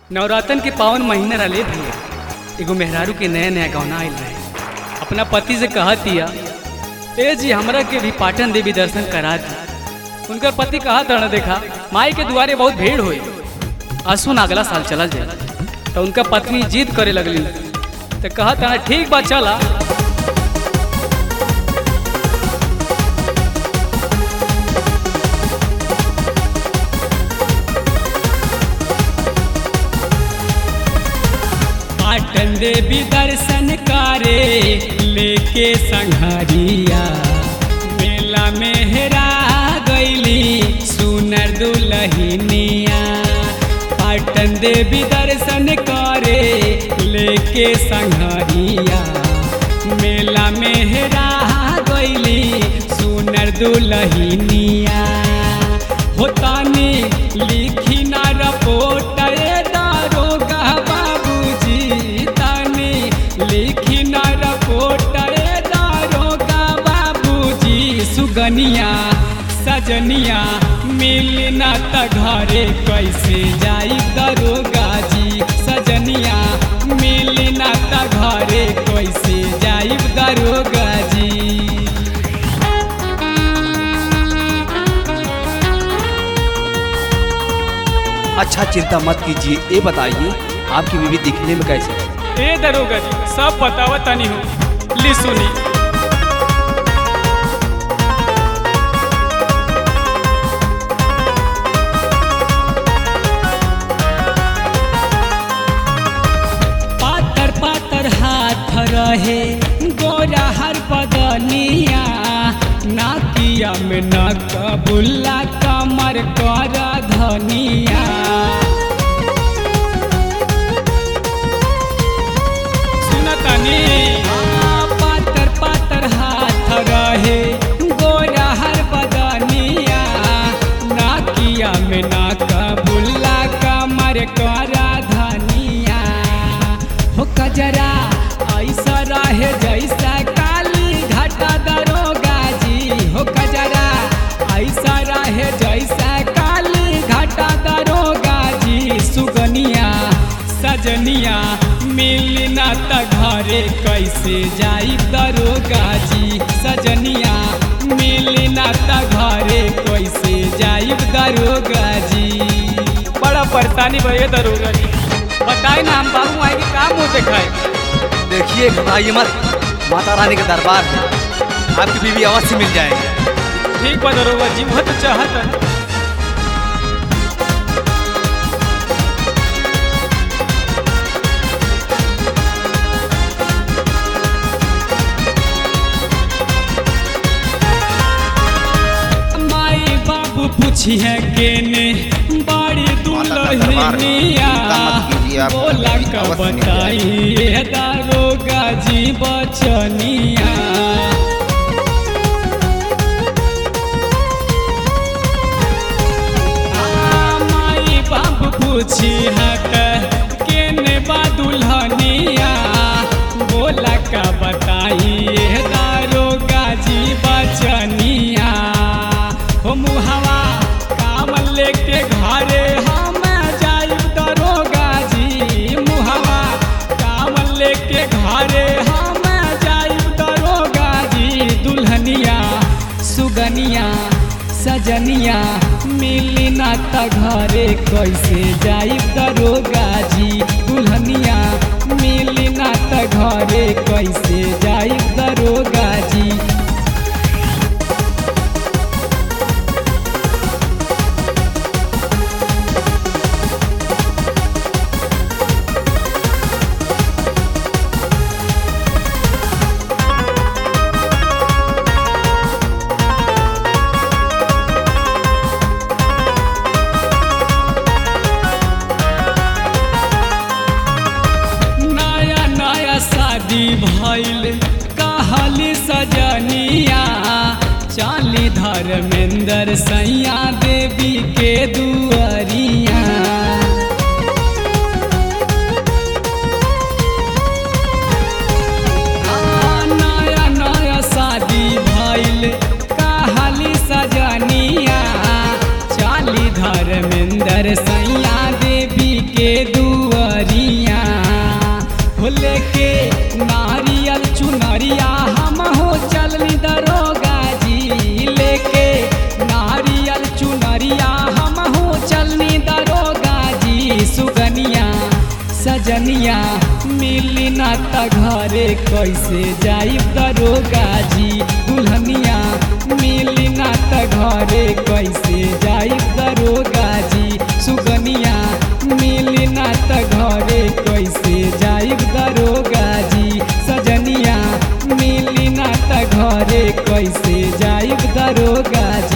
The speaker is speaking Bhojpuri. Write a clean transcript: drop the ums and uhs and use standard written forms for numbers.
नवरातन के पावन महीना रले भैया एगो मेहरारू के नया नया गौना आयल रहे। अपना पति से कहत दिया ए जी हमरा के भी पाटन देवी दर्शन करा दी। उनकर पति कहा था देखा माई के दुआरे बहुत भीड़ हुई, आसुन अगला साल चला जाए। तो उनका पत्नी जिद करे लगली तो कहा था ठीक बात चला। पाटन देवी दर्शन करे लेके संघरिया मेला में हेरा गईली सुनर दुल्हनिया। पाटन देवी दर्शन करे लेके संघरिया मेला में हेरा गईली सुनर दुल्हनिया। होतानी लिखी ना रपोट दारोगा बाबूजी, तानी लिखी ना रपोट दारोगा बाबूजी। सुगनिया सजनिया मिलना त घरे कैसे जाई दरोगा जी। सजनिया मिलना त घरे कैसे जाई दरोगा जी। अच्छा चिंता मत कीजिए, ये बताइए आपकी बीवी दिखने में कैसे है? ए दरोगा जी सब बतावा तनी हो ली सुनी। पातर पातर हाथ रहे गोरा हर बदनिया, नाकिया में नकबुल्ला कमर कर धनिया। सुनतनी पातर पातर हाथ रहे गोरा हर बदनिया, नाकिया में नकबुल्ला कमर कर धनिया। हो कजरा ऐसा रहे जैसा काली घाटा दरोगा जी। हो कजरा ऐसा रहे जैसा काली घाटा दरोगा जी। सुगनिया सजनिया मिलना त घरे कैसे जाई दरोगा जी। सजनिया मिलना त घरे कैसे जाई दरोगा जी। बड़ा परेशानी भैया दरोगा जी, बताए ना हम बाबू आए कि काम मुँह दिखाए। देखिए घबराइए मत, माता रानी का दरबार है, आपकी बीवी अवश्य मिल जाएगी। ठीक बा दरोगा जी, बहुत चाहत माई बाबू पूछी है केने बड़ी दुल्हनिया। बोला का बताइए दरोगा जी बचनिया। माई बाबू पूछी है केने बा दुल्हनिया। बोला का बताइए दरोगा जी बचनिया। हो मुहवा काम लेके घरे हम जाइब दरोगा जी। मुहवा काम लेके घरे हम जाइब दरोगा जी। दुल्हनिया सुगनिया सजनिया मिलना त घरे कैसे जाइब दरोगा जी। दुल्हनिया मिलना त घरे कैसे जाइब दरोगा जी। नया नया शादी भइल कहली सजनिया, चाली धर्मेंद्र सैया देवी के दुआरिया। नया नया शादी भइल कहली सजनिया, चाली धर्मेंद्र सैया देवी के दुआरिया। सजनिया मिली ना त घरे कैसे जाइब दरोगा जी। दुल्हनिया मिली ना त घरे कैसे जाइब दरोगा जी। सुगनिया मिली ना त घरे कैसे जाइब दरोगा जी। सजनिया मिली ना त घरे कैसे जाइब दरोगा जी।